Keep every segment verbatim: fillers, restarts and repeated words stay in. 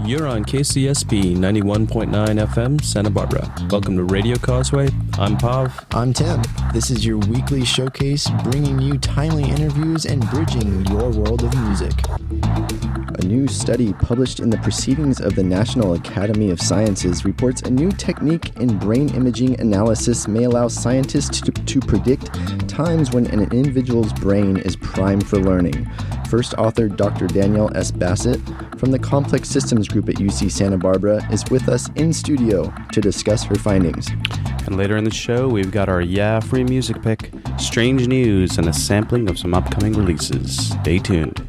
You're on K C S B ninety-one point nine F M, Santa Barbara. Welcome to Radio Causeway. I'm Pav. I'm Tim. This is your weekly showcase bringing you timely interviews and bridging your world of music. A new study published in the Proceedings of the National Academy of Sciences reports a new technique in brain imaging analysis may allow scientists to, to predict times when an individual's brain is primed for learning. First author Doctor Danielle S. Bassett from the Complex Systems Group at U C Santa Barbara is with us in studio to discuss her findings. And later in the show, we've got our Yeah Free Music pick, strange news, and a sampling of some upcoming releases. Stay tuned.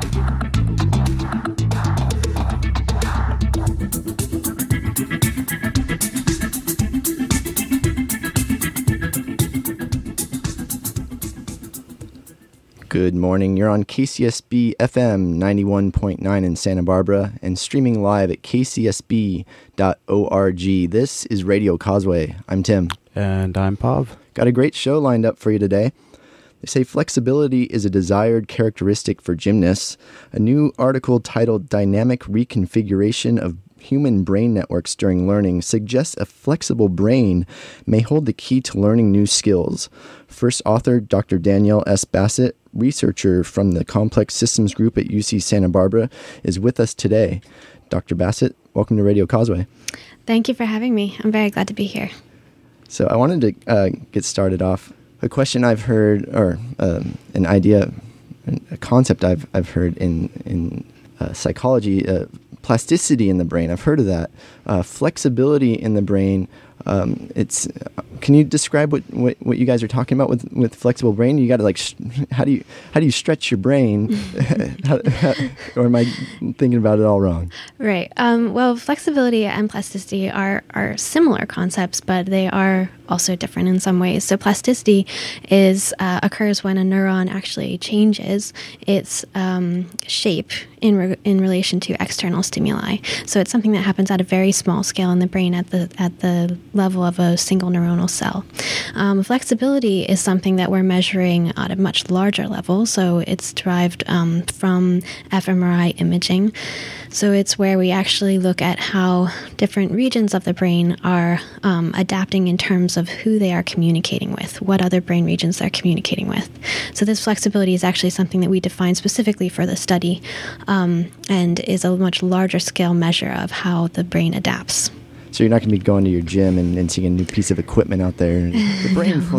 Good morning. You're on K C S B F M ninety-one point nine in Santa Barbara and streaming live at k c s b dot org. This is Radio Causeway. I'm Tim. And I'm Pav. Got a great show lined up for you today. They say flexibility is a desired characteristic for gymnasts. A new article titled Dynamic Reconfiguration of Human Brain Networks During Learning suggests a flexible brain may hold the key to learning new skills. First author Doctor Danielle S. Bassett, researcher from the Complex Systems Group at U C Santa Barbara, is with us today. Doctor Bassett, welcome to Radio Causeway. Thank you for having me. I'm very glad to be here. So I wanted to uh, get started off. A question I've heard, or um, an idea, a concept I've I've heard in in uh, psychology, uh, plasticity in the brain. I've heard of that. Uh, flexibility in the brain. Um, it's. Can you describe what, what, what you guys are talking about with, with flexible brain? You got to like, sh- how do you how do you stretch your brain? how, how, or am I thinking about it all wrong? Right. Um, well, flexibility and plasticity are are similar concepts, but they are also different in some ways. So plasticity is uh, occurs when a neuron actually changes its um, shape in re- in relation to external stimuli. So it's something that happens at a very small scale in the brain, at the at the level of a single neuronal cell. Um, flexibility is something that we're measuring at a much larger level. So it's derived um, from fMRI imaging. So it's where we actually look at how different regions of the brain are um, adapting in terms of who they are communicating with, what other brain regions they're communicating with. So this flexibility is actually something that we define specifically for the study um, and is a much larger scale measure of how the brain adapts. So you're not going to be going to your gym and, and seeing a new piece of equipment out there. The brain, no.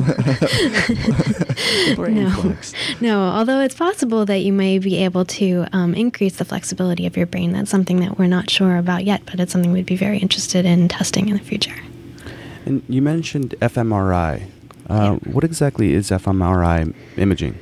the brain no. flex. No, although it's possible that you may be able to um, increase the flexibility of your brain. That's something that we're not sure about yet, but it's something we'd be very interested in testing in the future. And you mentioned fMRI. Uh, yeah. What exactly is fMRI imaging?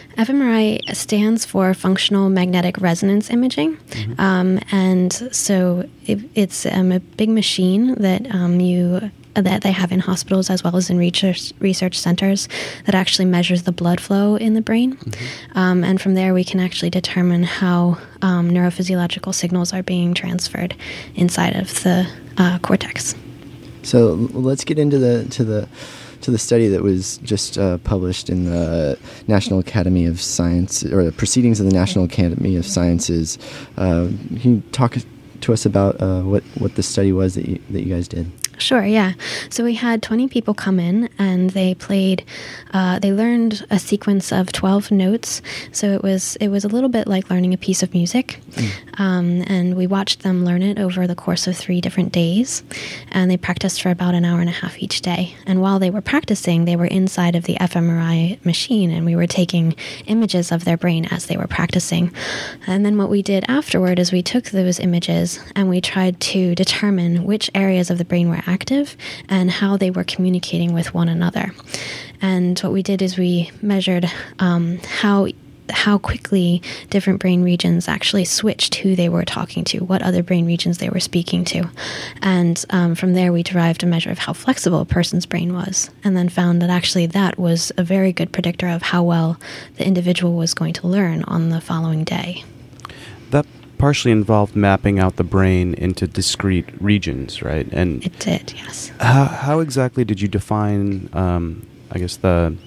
fMRI stands for Functional Magnetic Resonance Imaging, mm-hmm. um, and so it, it's um, a big machine that um, you that they have in hospitals as well as in research research centers that actually measures the blood flow in the brain, mm-hmm. um, and from there we can actually determine how um, neurophysiological signals are being transferred inside of the uh, cortex. So let's get into the to the. to the study that was just uh, published in the National Academy of Science, or the Proceedings of the National Academy of Sciences. Uh, can you talk to us about uh, what, what the study was that you, that you guys did? Sure, yeah. So we had twenty people come in and they played, uh, they learned a sequence of twelve notes. So it was it was a little bit like learning a piece of music. Mm. Um, and we watched them learn it over the course of three different days. And they practiced for about an hour and a half each day. And while they were practicing, they were inside of the fMRI machine and we were taking images of their brain as they were practicing. And then what we did afterward is we took those images and we tried to determine which areas of the brain were active and how they were communicating with one another. And what we did is we measured um, how how quickly different brain regions actually switched who they were talking to, what other brain regions they were speaking to. And um, from there we derived a measure of how flexible a person's brain was, and then found that actually that was a very good predictor of how well the individual was going to learn on the following day. That partially involved mapping out the brain into discrete regions, right? And it did, yes. How, how exactly did you define, um, I guess, the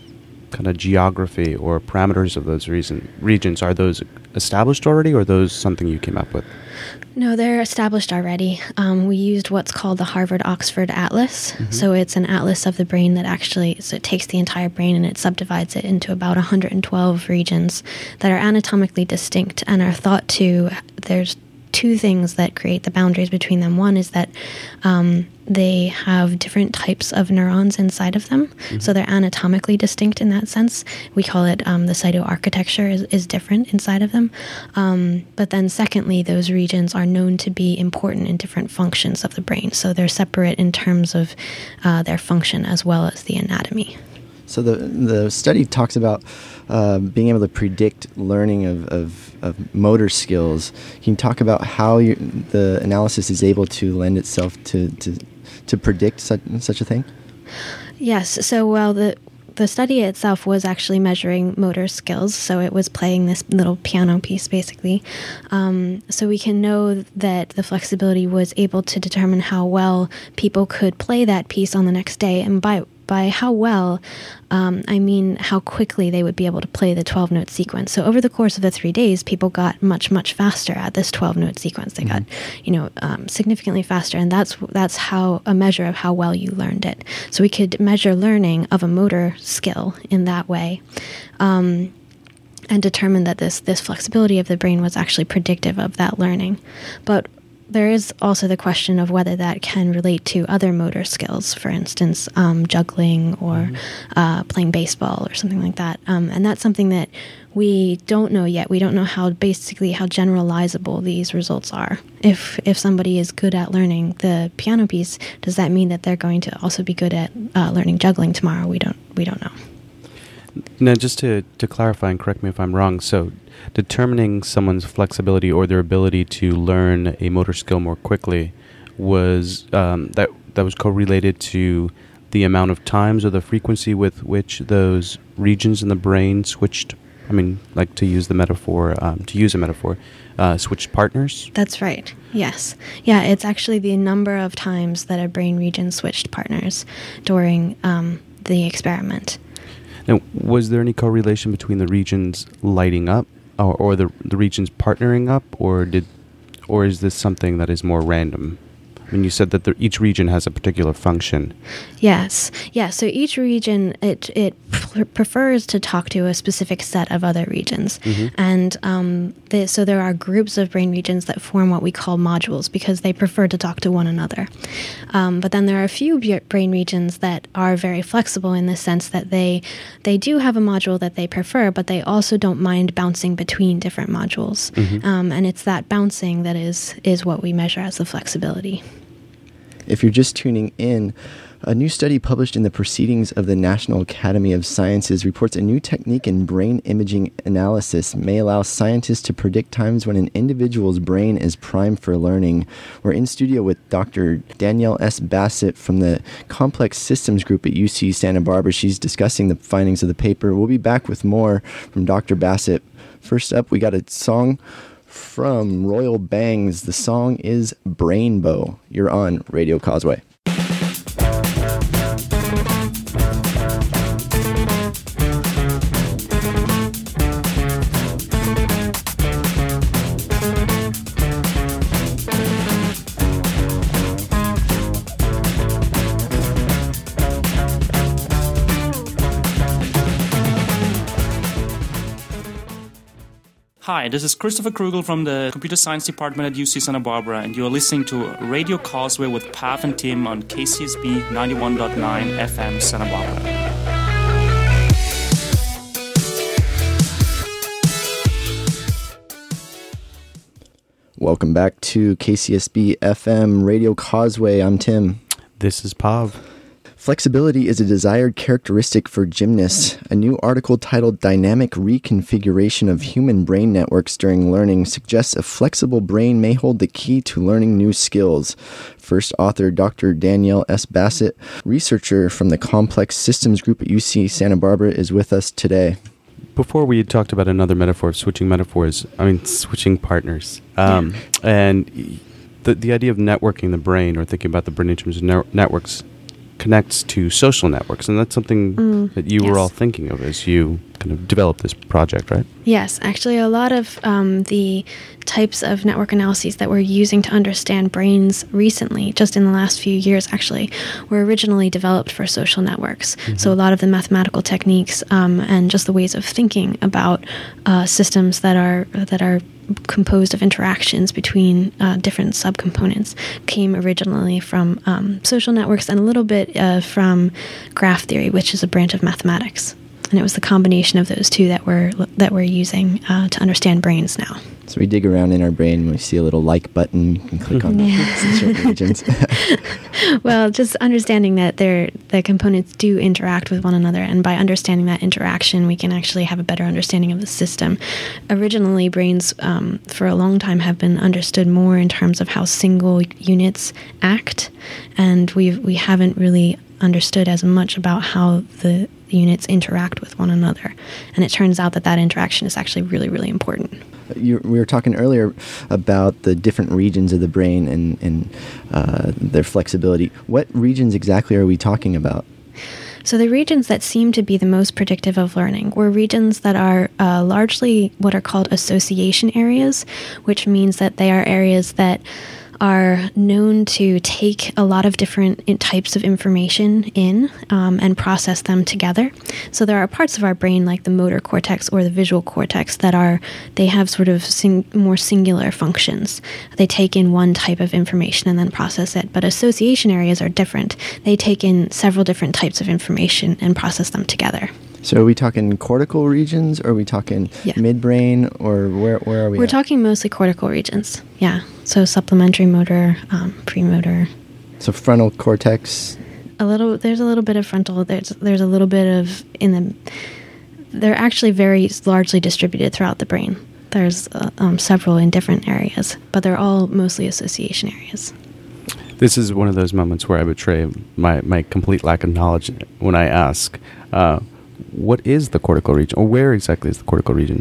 kind of geography or parameters of those reason, regions, are those established already, or are those something you came up with? No, they're established already. Um, we used what's called the Harvard-Oxford Atlas. Mm-hmm. So it's an atlas of the brain that actually, so it takes the entire brain and it subdivides it into about one hundred twelve regions that are anatomically distinct and are thought to, there's two things that create the boundaries between them. One is that um, they have different types of neurons inside of them, mm-hmm. so they're anatomically distinct in that sense. We call it um, the cytoarchitecture is, is different inside of them. Um, but then secondly, those regions are known to be important in different functions of the brain, so they're separate in terms of uh, their function as well as the anatomy. So the the study talks about uh, being able to predict learning of, of, of motor skills. Can you talk about how you, the analysis is able to lend itself to to, to predict such such a thing? Yes. So well, the the study itself was actually measuring motor skills. So it was playing this little piano piece, basically. Um, so we can know that the flexibility was able to determine how well people could play that piece on the next day, and by By how well, um, I mean how quickly they would be able to play the twelve-note sequence. So over the course of the three days, people got much, much faster at this twelve-note sequence. They mm-hmm. got, you know, um, significantly faster, and that's that's how a measure of how well you learned it. So we could measure learning of a motor skill in that way, um, and determine that this this flexibility of the brain was actually predictive of that learning. But there is also the question of whether that can relate to other motor skills, for instance, um, juggling or mm-hmm. uh, playing baseball or something like that. Um, and that's something that we don't know yet. We don't know how basically how generalizable these results are. If if somebody is good at learning the piano piece, does that mean that they're going to also be good at uh, learning juggling tomorrow? We don't we don't know. Now, just to, to clarify, and correct me if I'm wrong, so determining someone's flexibility or their ability to learn a motor skill more quickly was um, that that was correlated to the amount of times or the frequency with which those regions in the brain switched. I mean, like to use the metaphor, um, to use a metaphor, uh, switched partners? That's right. Yes. Yeah, it's actually the number of times that a brain region switched partners during um, the experiment. Now, was there any correlation between the regions lighting up, or, or the the regions partnering up, or did, or is this something that is more random? I mean, you said that the, each region has a particular function. Yes. Yeah, so each region, it it pr- prefers to talk to a specific set of other regions. Mm-hmm. And um, they, so there are groups of brain regions that form what we call modules because they prefer to talk to one another. Um, but then there are a few b- brain regions that are very flexible in the sense that they they do have a module that they prefer, but they also don't mind bouncing between different modules. Mm-hmm. Um, and it's that bouncing that is is what we measure as the flexibility. If you're just tuning in, a new study published in the Proceedings of the National Academy of Sciences reports a new technique in brain imaging analysis may allow scientists to predict times when an individual's brain is primed for learning. We're in studio with Doctor Danielle S. Bassett from the Complex Systems Group at U C Santa Barbara. She's discussing the findings of the paper. We'll be back with more from Doctor Bassett. First up, we got a song from Royal Bangs. The song is Brainbow. You're on Radio Causeway. Hi, this is Christopher Krugel from the Computer Science Department at U C Santa Barbara, and you are listening to Radio Causeway with Pav and Tim on K C S B ninety-one point nine F M Santa Barbara. Welcome back to K C S B F M Radio Causeway. I'm Tim. This is Pav. Flexibility is a desired characteristic for gymnasts. A new article titled Dynamic Reconfiguration of Human Brain Networks During Learning suggests a flexible brain may hold the key to learning new skills. First author Doctor Danielle S. Bassett, researcher from the Complex Systems Group at U C Santa Barbara, is with us today. Before we had talked about another metaphor of switching metaphors, I mean, switching partners. Um, yeah. And the the idea of networking the brain or thinking about the brain in terms of ne- networks connects to social networks, and that's something Mm, that you yes. were all thinking of as you kind of developed this project, right? Yes, actually, a lot of um, the types of network analyses that we're using to understand brains recently, just in the last few years, actually, were originally developed for social networks. Mm-hmm. So a lot of the mathematical techniques um, and just the ways of thinking about uh, systems that are that are composed of interactions between uh, different subcomponents came originally from um, social networks and a little bit uh, from graph theory, which is a branch of mathematics. And it was the combination of those two that we're that we're using uh, to understand brains now. So we dig around in our brain and we see a little like button. You can click on certain regions. Well, just understanding that they're, the components do interact with one another, and by understanding that interaction, we can actually have a better understanding of the system. Originally, brains um, for a long time have been understood more in terms of how single units act, and we we haven't really understood as much about how the units interact with one another. And it turns out that that interaction is actually really, really important. You, we were talking earlier about the different regions of the brain and, and uh, their flexibility. What regions exactly are we talking about? So the regions that seem to be the most predictive of learning were regions that are uh, largely what are called association areas, which means that they are areas that are known to take a lot of different in- types of information in um, and process them together. So there are parts of our brain like the motor cortex or the visual cortex that are, they have sort of sing- more singular functions. They take in one type of information and then process it. But association areas are different. They take in several different types of information and process them together. So are we talking cortical regions, or are we talking Yeah. midbrain, or where where are we We're at? talking mostly cortical regions. Yeah. So supplementary motor, um, premotor. So frontal cortex. A little. There's a little bit of frontal. There's there's a little bit of in the. They're actually very largely distributed throughout the brain. There's uh, um, several in different areas, but they're all mostly association areas. This is one of those moments where I betray my, my complete lack of knowledge when I ask, uh, what is the cortical region, or where exactly is the cortical region?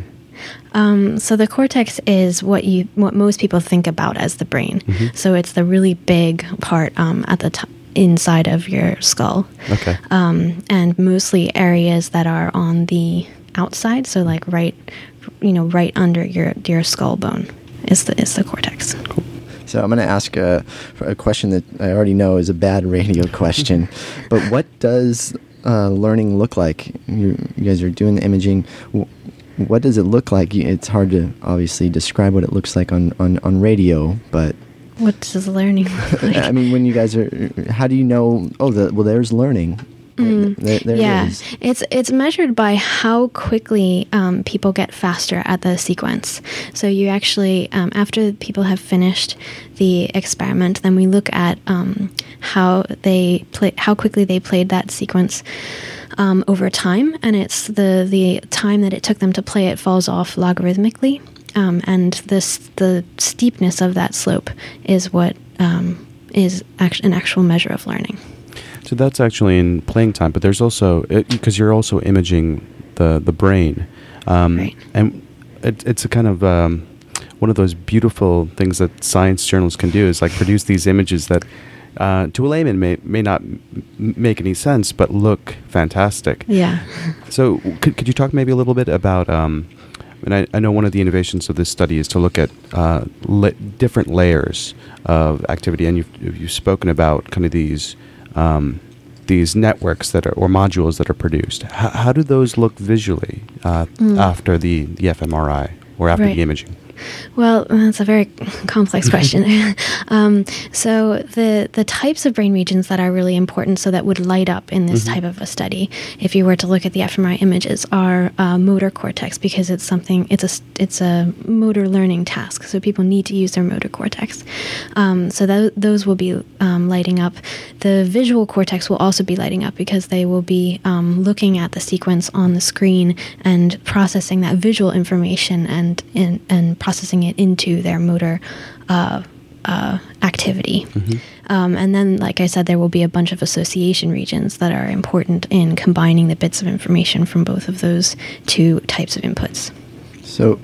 Um, so the cortex is what you what most people think about as the brain. Mm-hmm. So it's the really big part um, at the top inside of your skull. Okay. Um, and mostly areas that are on the outside, so like right, you know, right under your your skull bone is the is the cortex. Cool. So I'm going to ask a, a question that I already know is a bad radio question, but what does uh, learning look like? You, you guys are doing the imaging. W- What does it look like? It's hard to obviously describe what it looks like on, on, on radio, but What does learning look like? I mean, when you guys are, how do you know? Oh, the, well, there's learning. Mm, there, there yeah, it is. it's it's measured by how quickly um, people get faster at the sequence. So you actually, um, after people have finished the experiment, then we look at um, how they play, how quickly they played that sequence um, over time, and it's the the time that it took them to play it falls off logarithmically, um, and this the steepness of that slope is what um, is act- an actual measure of learning. So that's actually in playing time, but there's also, because you're also imaging the, the brain. Um, Right. And it, it's a kind of, um, one of those beautiful things that science journals can do is like produce these images that uh, to a layman may, may not m- make any sense, but look fantastic. Yeah. So could, could you talk maybe a little bit about, um, and I, I know one of the innovations of this study is to look at uh, la- different layers of activity, and you've, you've spoken about kind of these Um, these networks that are, or modules that are produced. H- how do those look visually uh, Mm. after the, the fMRI or after Right. the imaging? Well, that's a very complex question. um, so the the types of brain regions that are really important, so that would light up in this Mhm. type of a study, if you were to look at the fMRI images, are uh, motor cortex, because it's something it's a s- it's a motor learning task. So people need to use their motor cortex. Um, so tho- those will be um, lighting up. The visual cortex will also be lighting up because they will be um, looking at the sequence on the screen and processing that visual information and in, and processing it into their motor uh, uh, activity. Mhm. Um, and then, like I said, there will be a bunch of association regions that are important in combining the bits of information from both of those two types of inputs. So,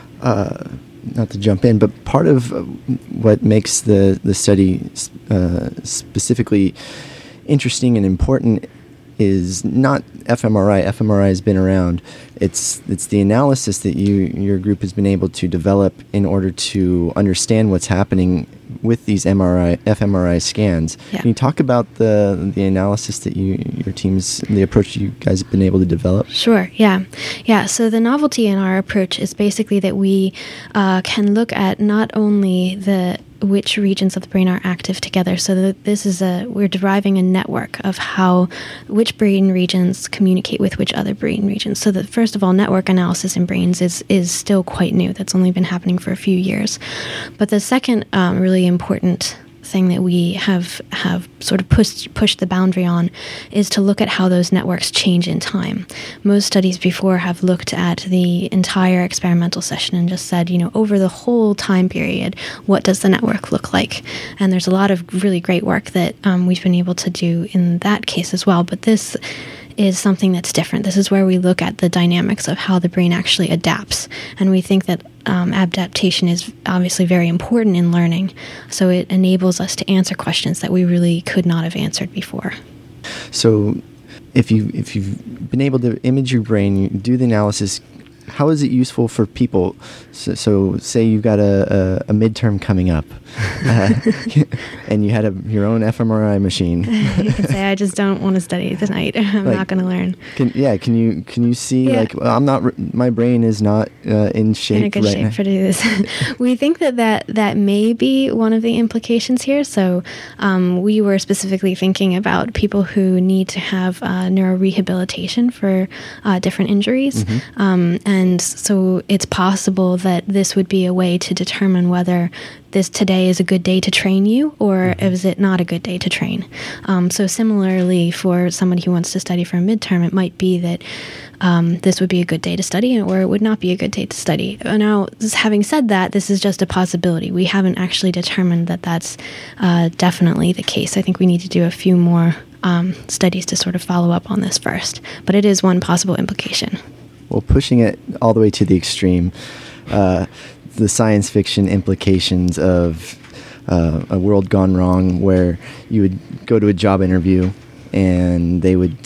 uh, not to jump in, but part of uh, what makes the the study uh, specifically interesting and important is not fMRI. fMRI has been around. It's it's the analysis that you your group has been able to develop in order to understand what's happening with these M R I fMRI scans. Yeah. Can you talk about the the analysis that you your teams the approach you guys have been able to develop? Sure. Yeah. Yeah. So the novelty in our approach is basically that we uh, can look at not only the which regions of the brain are active together. So that this is a we're deriving a network of how which brain regions communicate with which other brain regions. So that first of all, network analysis in brains is is still quite new. That's only been happening for a few years. But the second um, really important thing that we have have sort of pushed pushed the boundary on is to look at how those networks change in time. Most studies before have looked at the entire experimental session and just said, you know, over the whole time period, what does the network look like? And there's a lot of really great work that um, we've been able to do in that case as well. But this is something that's different. This is where we look at the dynamics of how the brain actually adapts. And we think that um, adaptation is obviously very important in learning. So it enables us to answer questions that we really could not have answered before. So if, you, if you've been able to image your brain, you do the analysis, how is it useful for people? So, so say you've got a, a, a midterm coming up, uh, and you had a, your own fMRI machine. You can say, I just don't want to study tonight. I'm like, not going to learn. Can, yeah, can you can you see yeah. like well, I'm not my brain is not uh, in shape in a good right shape now. for to do this. We think that, that that may be one of the implications here. So um, we were specifically thinking about people who need to have uh, neurorehabilitation for uh, different injuries. Mm-hmm. Um, and so it's possible that this would be a way to determine whether this today is a good day to train you, or mm-hmm. is it not a good day to train. Um, so similarly, for somebody who wants to study for a midterm, it might be that um, this would be a good day to study, or it would not be a good day to study. Now, having said that, this is just a possibility. We haven't actually determined that that's uh, definitely the case. I think we need to do a few more um, studies to sort of follow up on this first. But it is one possible implication. Well, pushing it all the way to the extreme, uh, the science fiction implications of uh, a world gone wrong, where you would go to a job interview and they would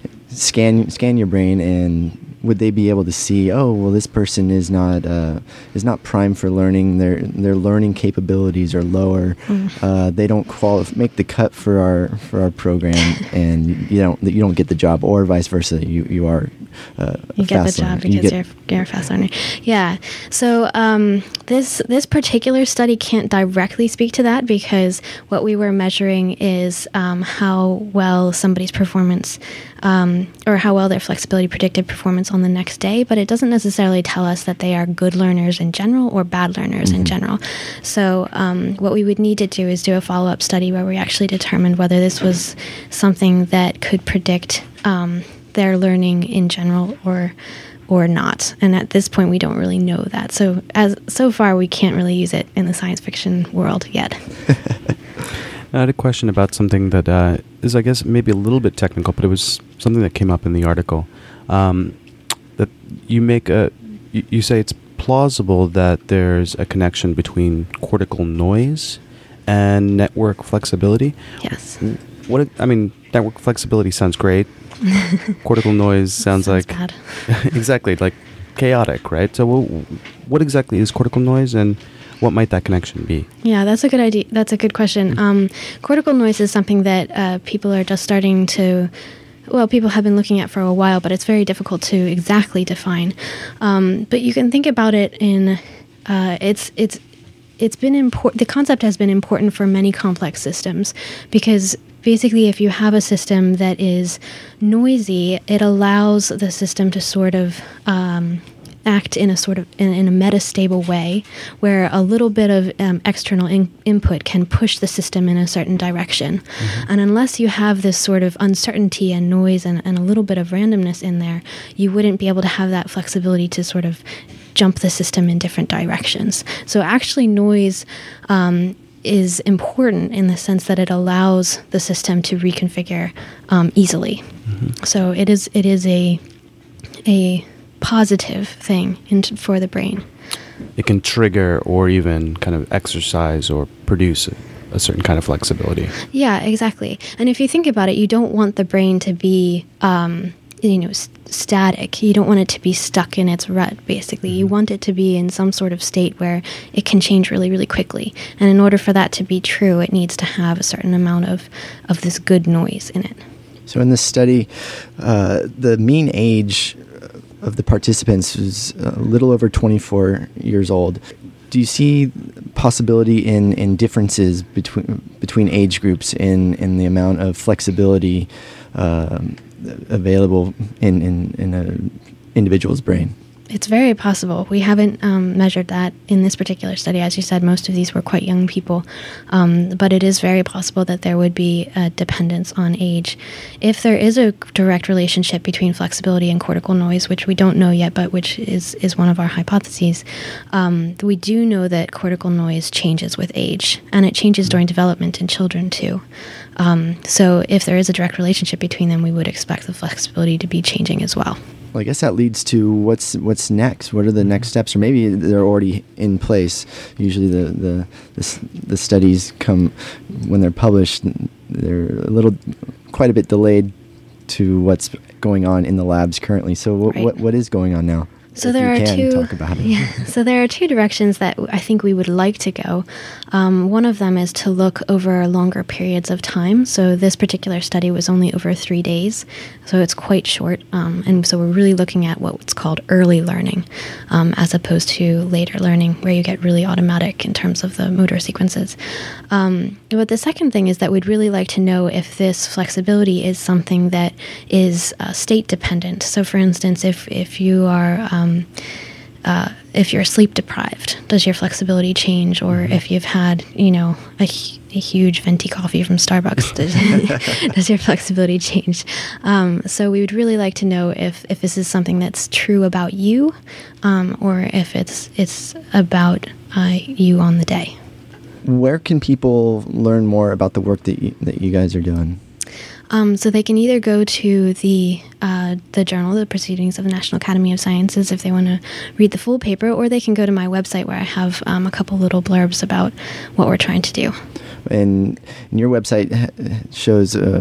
scan scan your brain, and would they be able to see, oh, well, this person is not uh, is not primed for learning. Their their learning capabilities are lower. Mm. Uh, they don't qualify, make the cut for our for our program, and you don't you don't get the job, or vice versa. You you are uh, you a get fast the job learner. because you get, you're you're a fast learner. Yeah. So um, this this particular study can't directly speak to that, because what we were measuring is um, how well somebody's performance um, or how well their flexibility predicted performance on the next day, but it doesn't necessarily tell us that they are good learners in general or bad learners mm-hmm. in general. So um, what we would need to do is do a follow-up study where we actually determined whether this was something that could predict um, their learning in general or or not. And at this point, we don't really know that. So as so far, we can't really use it in the science fiction world yet. I had a question about something that uh, is, I guess, maybe a little bit technical, but it was something that came up in the article. Um, that you make a, you, you say it's plausible that there's a connection between cortical noise and network flexibility. Yes. What I mean, network flexibility sounds great. Cortical noise sounds, sounds like bad. Exactly, like chaotic, right? So, what, what exactly is cortical noise, and what might that connection be? Yeah, that's a good idea. That's a good question. Um, cortical noise is something that uh, people are just starting to. Well, people have been looking at for a while, but it's very difficult to exactly define. Um, but you can think about it in uh, it's it's it's been important. The concept has been important for many complex systems, because basically, if you have a system that is noisy, it allows the system to sort of um, act in a sort of in, in a metastable way, where a little bit of um, external in- input can push the system in a certain direction. Mm-hmm. And unless you have this sort of uncertainty and noise and, and a little bit of randomness in there, you wouldn't be able to have that flexibility to sort of jump the system in different directions. So actually, noise um, is important in the sense that it allows the system to reconfigure um, easily. Mm-hmm. So it is it is a a positive thing in, for the brain. It can trigger or even kind of exercise or produce a, a certain kind of flexibility. Yeah, exactly. And if you think about it, you don't want the brain to be, um, you know, st- static. You don't want it to be stuck in its rut, basically. You want it to be in some sort of state where it can change really, really quickly. And in order for that to be true, it needs to have a certain amount of, of this good noise in it. So in this study, uh, the mean age of the participants was a little over twenty-four years old. Do you see possibility in, in differences between between age groups in, in the amount of flexibility um, available in, in, in an individual's brain? It's very possible. We haven't um, measured that in this particular study. As you said, most of these were quite young people. Um, but it is very possible that there would be a dependence on age. If there is a direct relationship between flexibility and cortical noise, which we don't know yet, but which is, is one of our hypotheses, um, we do know that cortical noise changes with age, and it changes during development in children too. Um, so if there is a direct relationship between them, we would expect the flexibility to be changing as well. Well, I guess that leads to what's what's next. What are the next steps? Or maybe they're already in place. Usually the, the, the, the studies come, when they're published, they're a little, quite a bit delayed to what's going on in the labs currently. So what Right. what, what is going on now? So if there you are can two. talk about it. Yeah. So there are two directions that I think we would like to go. Um, one of them is to look over longer periods of time. So this particular study was only over three days, so it's quite short. Um, and so we're really looking at what's called early learning, um, as opposed to later learning, where you get really automatic in terms of the motor sequences. Um, but the second thing is that we'd really like to know if this flexibility is something that is uh, state dependent. So, for instance, if if you are um, Um, uh, if you're sleep deprived, does your flexibility change? Or mm-hmm. if you've had, you know, a, a huge venti coffee from Starbucks, does, does your flexibility change? Um, so we would really like to know if, if this is something that's true about you, um, or if it's it's about uh, you on the day. Where can people learn more about the work that you, that you guys are doing? Um, so they can either go to the uh, the journal, the Proceedings of the National Academy of Sciences, if they want to read the full paper, or they can go to my website where I have um, a couple little blurbs about what we're trying to do. And, and your website shows, uh,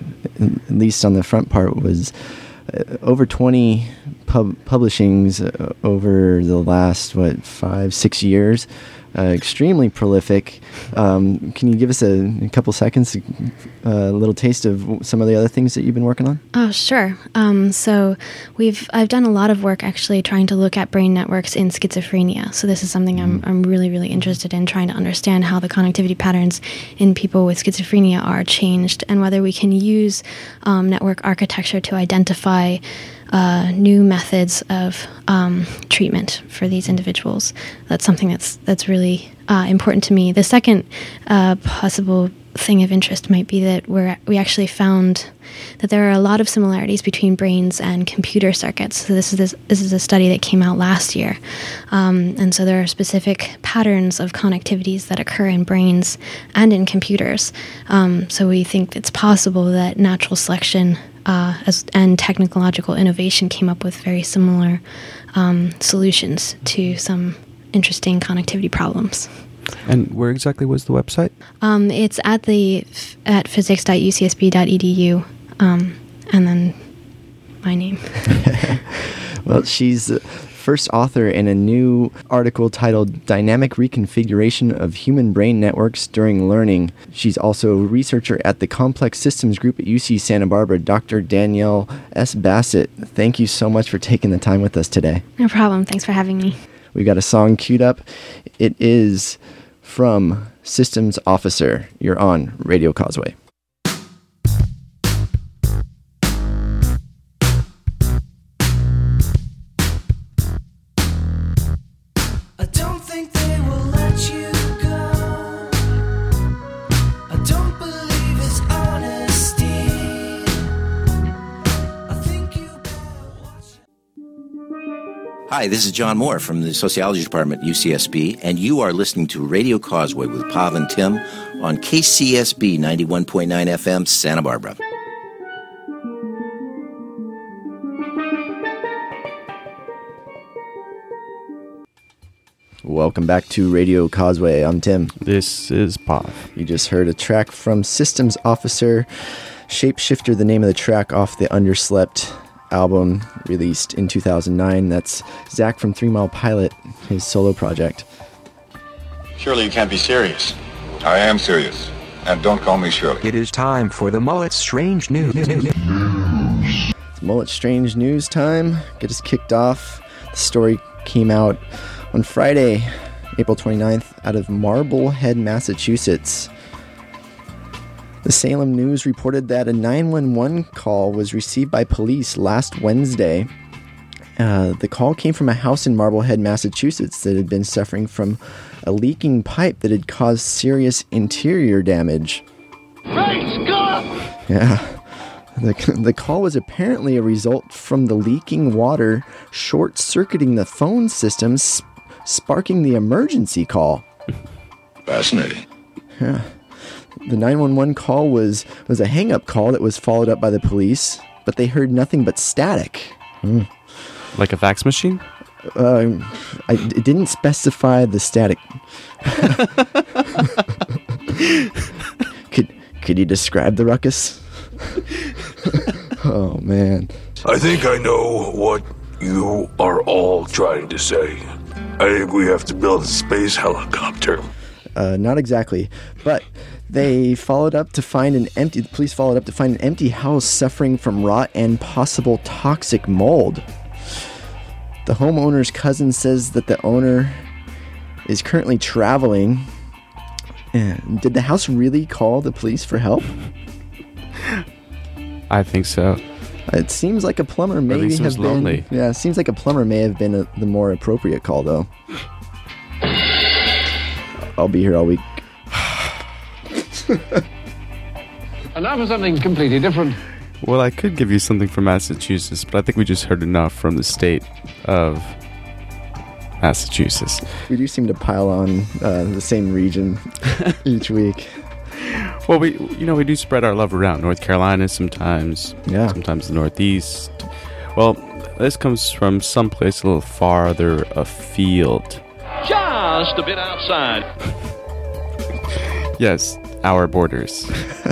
at least on the front part, was uh, over twenty pub- publishings uh, over the last, what, five, six years. Uh, extremely prolific. Um, can you give us a, a couple seconds, uh, a little taste of some of the other things that you've been working on? Oh, sure. Um, so we've I've done a lot of work actually trying to look at brain networks in schizophrenia. So this is something mm. I'm I'm really really interested in, trying to understand how the connectivity patterns in people with schizophrenia are changed, and whether we can use um, network architecture to identify Uh, new methods of um, treatment for these individuals. That's something that's that's really uh, important to me. The second uh, possible thing of interest might be that we're we actually found that there are a lot of similarities between brains and computer circuits. So this is this, this is a study that came out last year, um, and so there are specific patterns of connectivities that occur in brains and in computers. Um, so we think it's possible that natural selection Uh, as, and technological innovation came up with very similar um, solutions to some interesting connectivity problems. And where exactly was the website? Um, it's at the at physics dot u c s b dot e d u, um, and then my name. Well, she's the first author in a new article titled Dynamic Reconfiguration of Human Brain Networks During Learning. She's also a researcher at the Complex Systems Group at U C Santa Barbara, Doctor Danielle S. Bassett. Thank you so much for taking the time with us today. No problem. Thanks for having me. We've got a song queued up. It is from Systems Officer. You're on Radio Causeway. Hi, this is John Moore from the Sociology Department at U C S B, and you are listening to Radio Causeway with Pav and Tim on K C S B ninety-one point nine F M, Santa Barbara. Welcome back to Radio Causeway. I'm Tim. This is Pav. You just heard a track from Systems Officer, Shapeshifter, the name of the track off the Underslept album released in two thousand nine. That's Zach from Three Mile Pilot, his solo project. Surely you can't be serious. I am serious. And don't call me Shirley. It is time for the Mullet Strange News. It's Mullet Strange News time. Get us kicked off. The story came out on Friday, April twenty-ninth, out of Marblehead, Massachusetts. The Salem News reported that a nine one one call was received by police last Wednesday. Uh, the call came from a house in Marblehead, Massachusetts that had been suffering from a leaking pipe that had caused serious interior damage. Hey, Scott! Yeah. The, the call was apparently a result from the leaking water short-circuiting the phone system, sp- sparking the emergency call. Fascinating. Yeah. The nine one one call was, was a hang-up call that was followed up by the police, but they heard nothing but static. Mm. Like a fax machine? Uh, I, it didn't specify the static. could could you describe the ruckus? Oh, man. I think I know what you are all trying to say. I think we have to build a space helicopter. Uh, not exactly, but they followed up to find an empty. The police followed up to find an empty house suffering from rot and possible toxic mold. The homeowner's cousin says that the owner is currently traveling. And did the house really call the police for help? I think so. It seems like a plumber may least it was have been. lonely. Yeah, it seems like a plumber may have been a, the more appropriate call, though. I'll be here all week. And now for something completely different. Well, I could give you something from Massachusetts, but I think we just heard enough from the state of Massachusetts. We do seem to pile on uh, the same region each week. Well, we you know we do spread our love around. North Carolina sometimes, yeah. Sometimes the Northeast. Well, this comes from someplace a little farther afield. Just a bit outside. Yes, our borders.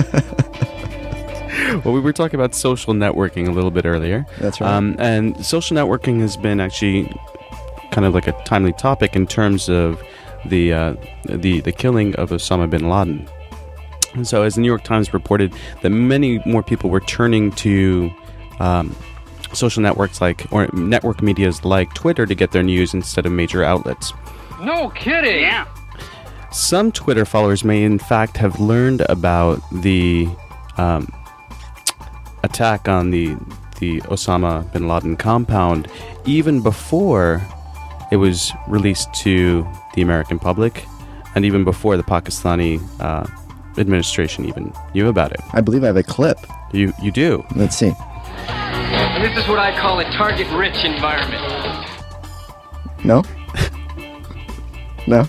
Well, we were talking about social networking a little bit earlier. That's right. Um, and social networking has been actually kind of like a timely topic in terms of the uh, the the killing of Osama bin Laden. And so, as the New York Times reported, that many more people were turning to um, social networks like or network medias like Twitter to get their news instead of major outlets. No kidding. Yeah. Some Twitter followers may, in fact, have learned about the um, attack on the the Osama bin Laden compound even before it was released to the American public, and even before the Pakistani uh, administration even knew about it. I believe I have a clip. You you do. Let's see. And this is what I call a target-rich environment. No? No?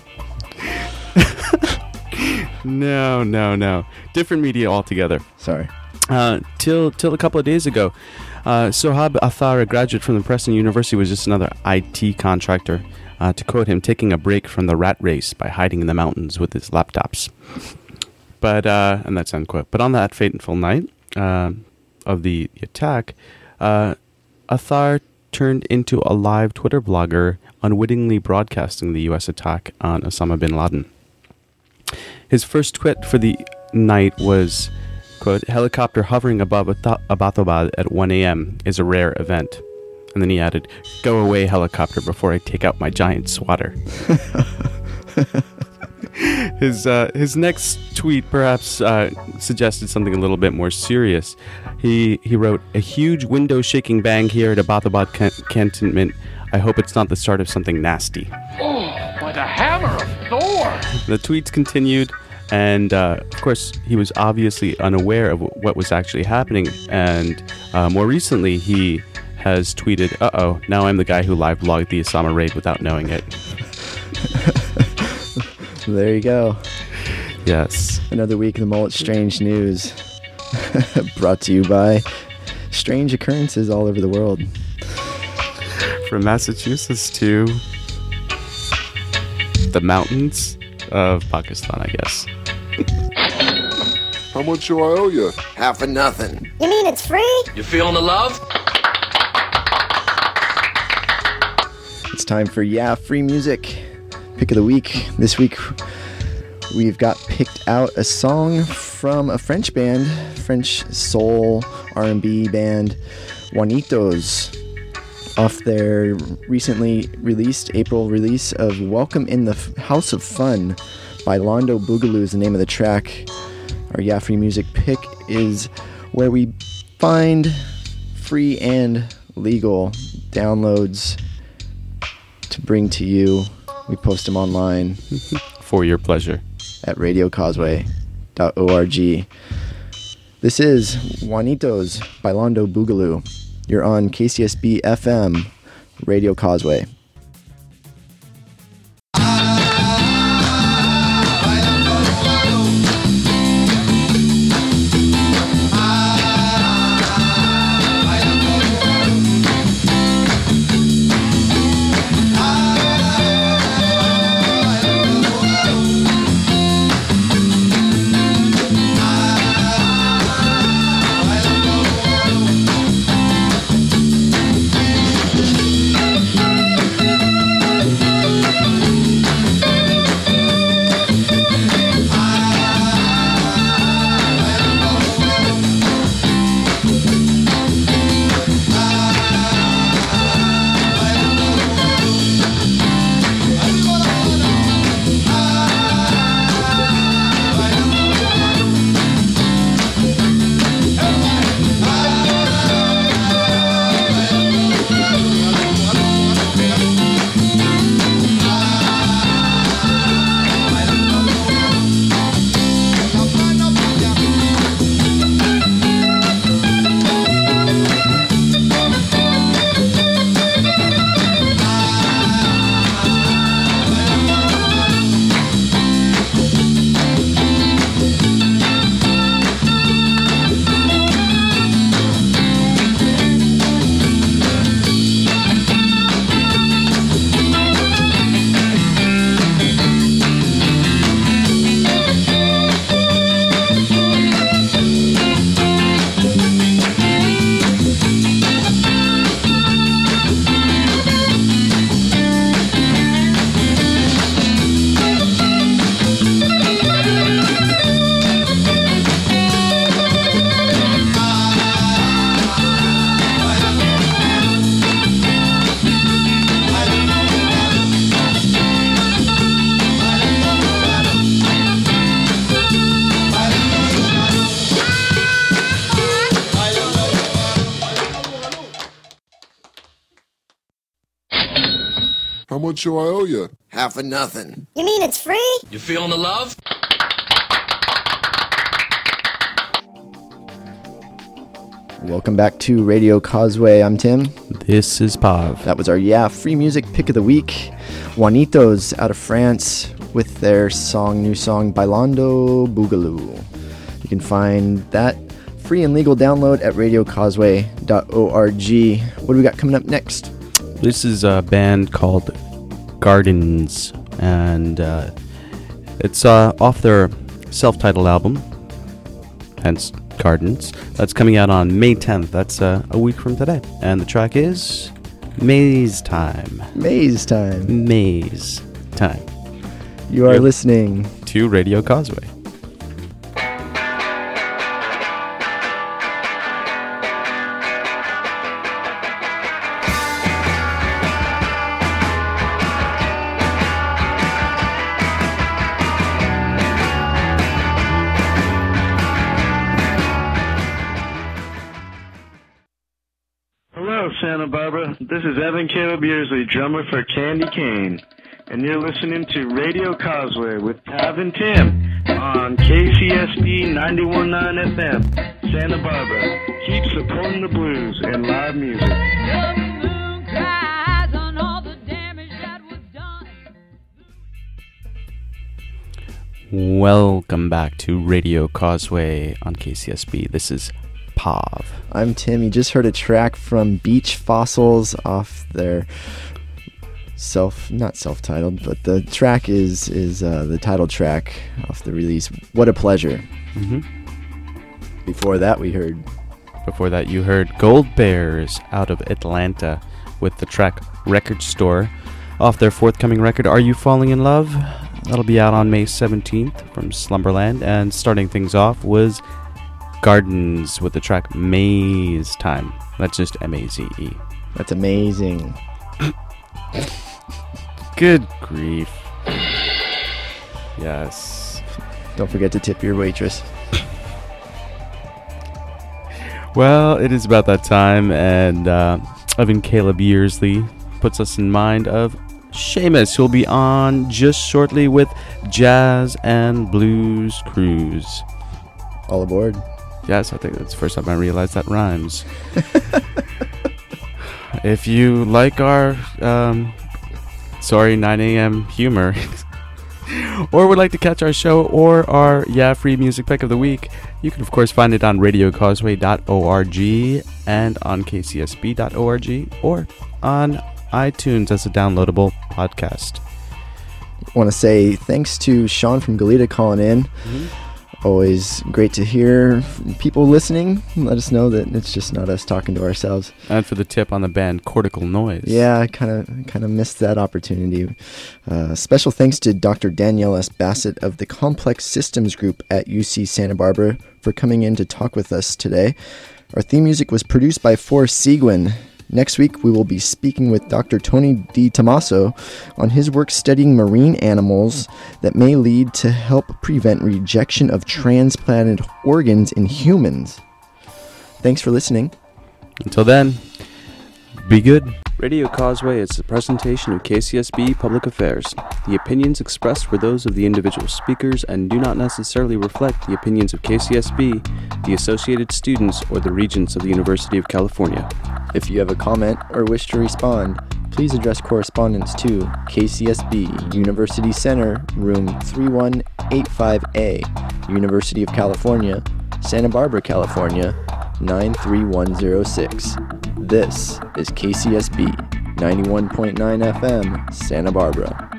No, no, no. Different media altogether. Sorry. Uh, till till a couple of days ago, uh, Sohab Athar, a graduate from the Preston University, was just another I T contractor. Uh, to quote him, taking a break from the rat race by hiding in the mountains with his laptops. But uh, and that's unquote. But on that fateful night uh, of the, the attack, uh, Athar turned into a live Twitter blogger, unwittingly broadcasting the U S attack on Osama bin Laden. His first tweet for the night was, quote, "Helicopter hovering above Abbottabad at one a.m. is a rare event." And then he added, "Go away, helicopter, before I take out my giant swatter." His uh, his next tweet perhaps uh, suggested something a little bit more serious. He he wrote, "A huge window-shaking bang here at Abbottabad can- cantonment. I hope it's not the start of something nasty." Oh, by the hammer of Thor! The tweets continued, and uh, of course, he was obviously unaware of w- what was actually happening. And uh, more recently, he has tweeted, "Uh-oh, now I'm the guy who live blogged the Osama raid without knowing it." There you go. Yes. Another week in the Mullet Strange News. Brought to you by strange occurrences all over the world. From Massachusetts to the mountains of Pakistan, I guess. How much do I owe you? Half of nothing. You mean it's free? You feeling the love? It's time for Yeah, Free Music. Pick of the week. This week we've got picked out a song from a French band, French soul R and B band, Juanitos, off their recently released April release of Welcome in the House of Fun by Londo Boogaloo is the name of the track. Our Yeah, Free Music pick is where we find free and legal downloads to bring to you. We post them online for your pleasure at radio causeway dot org. This is Juanitos by Londo Boogaloo. You're on K C S B F M, Radio Causeway. How much do I owe you? Half of nothing. You mean it's free? You feeling the love? Welcome back to Radio Causeway. I'm Tim. This is Pav. That was our Yeah Free Music pick of the week. Juanitos out of France with their song, new song, Bailando Boogaloo. You can find that free and legal download at radio causeway dot org. What do we got coming up next? This is a band called Gardens, and uh, it's uh, off their self-titled album, hence Gardens. That's coming out on May tenth. That's uh, a week from today. And the track is Maze Time. Maze Time. Maze Time. You are You're listening to Radio Causeway. Santa Barbara. This is Evan Caleb Yearsley, drummer for Candy Cane, and you're listening to Radio Causeway with Pav and Tim on K C S B ninety-one point nine F M, Santa Barbara. Keep supporting the blues and live music. Welcome back to Radio Causeway on K C S B. This is Pav. I'm Tim. You just heard a track from Beach Fossils off their self, not self-titled, but the track is is uh, the title track off the release, What a Pleasure. Mm-hmm. Before that, we heard... Before that, you heard Gold Bears out of Atlanta with the track Record Store off their forthcoming record, Are You Falling in Love? That'll be out on May seventeenth from Slumberland. And starting things off was Gardens with the track Maze Time. That's just M A Z E. That's amazing. Good grief. Yes. Don't forget to tip your waitress. Well, it is about that time, and uh, Evan Caleb Yearsley puts us in mind of Seamus, who'll be on just shortly with Jazz and Blues Cruise. All aboard. Yes, I think that's the first time I realized that rhymes. If you like our, um, sorry, nine a.m. humor, or would like to catch our show or our Yeah Free Music Pick of the Week, you can of course find it on radio causeway dot org and on k c s b dot org or on iTunes as a downloadable podcast. I want to say thanks to Sean from Goleta calling in. Mm-hmm. Always great to hear people listening. Let us know that it's just not us talking to ourselves. And for the tip on the band Cortical Noise. Yeah, I kind of kind of missed that opportunity. Uh, special thanks to Doctor Danielle S. Bassett of the Complex Systems Group at U C Santa Barbara for coming in to talk with us today. Our theme music was produced by Forrest Seguin. Next week, we will be speaking with Doctor Tony D. Tomaso on his work studying marine animals that may lead to help prevent rejection of transplanted organs in humans. Thanks for listening. Until then, be good. Radio Causeway is a presentation of K C S B Public Affairs. The opinions expressed were those of the individual speakers and do not necessarily reflect the opinions of K C S B, the associated students, or the regents of the University of California. If you have a comment or wish to respond, please address correspondence to K C S B, University Center, Room three one eight five A, University of California, Santa Barbara, California, nine three one zero six. This is K C S B ninety-one point nine F M, Santa Barbara.